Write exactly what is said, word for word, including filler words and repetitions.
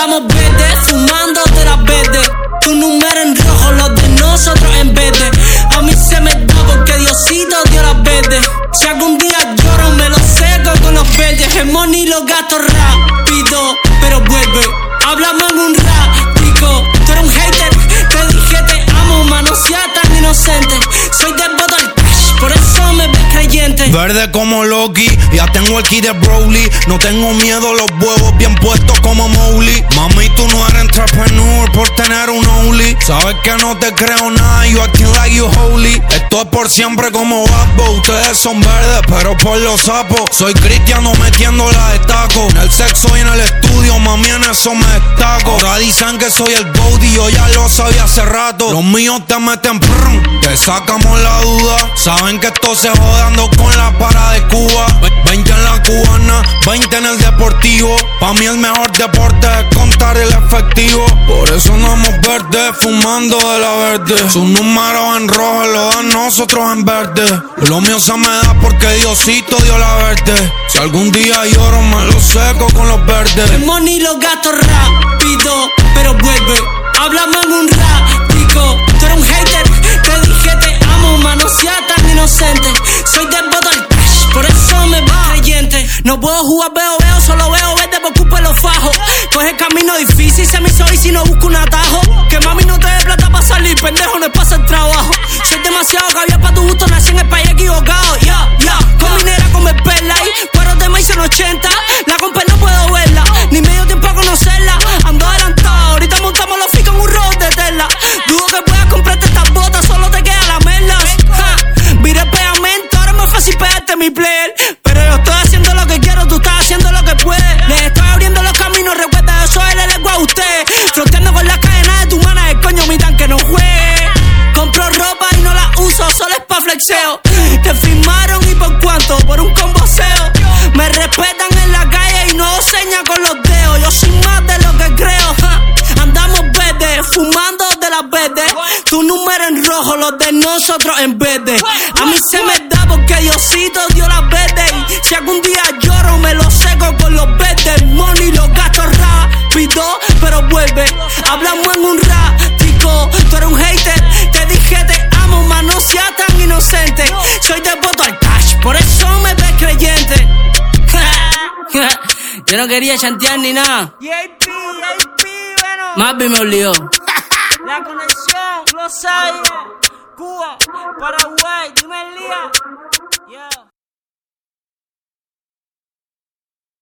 Andamos verdes, fumando de las verdes. Tu número en rojo, los de nosotros en verde. A mí se me da porque Diosito dio las verdes. Si algún día lloro me lo seco con los verdes. El money lo gasto rápido, pero vuelve. Hablamos en un ratico. Tú eres un hater, te dije te amo, mano, sea tan inocente. Soy del voto al cash, por eso me ves creyente. Verde como Loki, ya tengo el kit de Broly. No tengo miedo, los huevos bien puestos como Mowgli. Mami, tú no eres entrepreneur por tener un only. Sabes que no te creo nada, you acting like you holy. Esto es por siempre como Babbo. Ustedes son verdes, pero por los sapos. Soy cristiano metiéndola de taco. En el sexo y en el estudio, mami, en eso me destaco. Ahora dicen que soy el GOAT y yo ya lo sabía hace rato. Los míos te meten prrrm, te sacamos la duda. Saben que esto se jodando con la para de Cuba. veinte en la cubana, veinte en el deportivo. Pa' mí el mejor deporte es contar el efectivo. Por eso andamos verdes, fumando de la verde. Sus números en rojo lo dan nosotros en verde. Lo mío se me da porque Diosito dio la verde. Si algún día lloro me lo seco con los verdes. El money lo gasto rápido, pero vuelve. Hablamos en un ratico. Tú eres un hater, te dije te amo, mano, sea tan inocente. Soy del voto al cash, por eso me ves creyente. No puedo jugar veo veo, solo veo verde por culpa de los fajos. Coge el camino difícil, se me hizo y si no busco un atajo. Que mami no te dé plata para salir, pendejo, no es pasa el trabajo. Soy demasiado cabía pa' tu gusto, nací en el país equivocado. Ya, yeah, ya, yeah. Con minera come perla y cueros de maíz en ochenta. La compa no puedo verla, ni medio tiempo a conocerla. Ando adelantado, ahorita montamos los ficos en un road de tela. Dudo que puedas comprarte estas botas, solo te queda la merlas. Viré pegamento, ahora es más fácil pegarte mi player. Pero yo estoy haciendo lo que quiero, tú estás haciendo lo que puedes. Les estoy abriendo los caminos, recuerda, yo soy el lengua a usted. Fronteando con las cadenas de tu mana, el coño mi tanque no juegue. Compro ropa y no la uso, solo es pa' flexeo. Te firmaron y por cuánto, por un comboseo. Me respetan en la calle y no seña con los dedos. Yo soy más de lo que creo, ja. Andamos verdes, fumando de las verdes. Tu número en rojo, los de nosotros en verde. A mí se me da porque Diosito dio las verdes. Y si algún día lloro me lo seco con los verdes. Money lo gasto rápido, pero vuelve. Hablamos en un ratico. Tú eres un hater, te dije te amo, mas no seas tan inocente. Soy de voto al cash, por eso me ves creyente. Yo no quería chantear ni nada. Mapi me obligó. La conexión, lo sabes.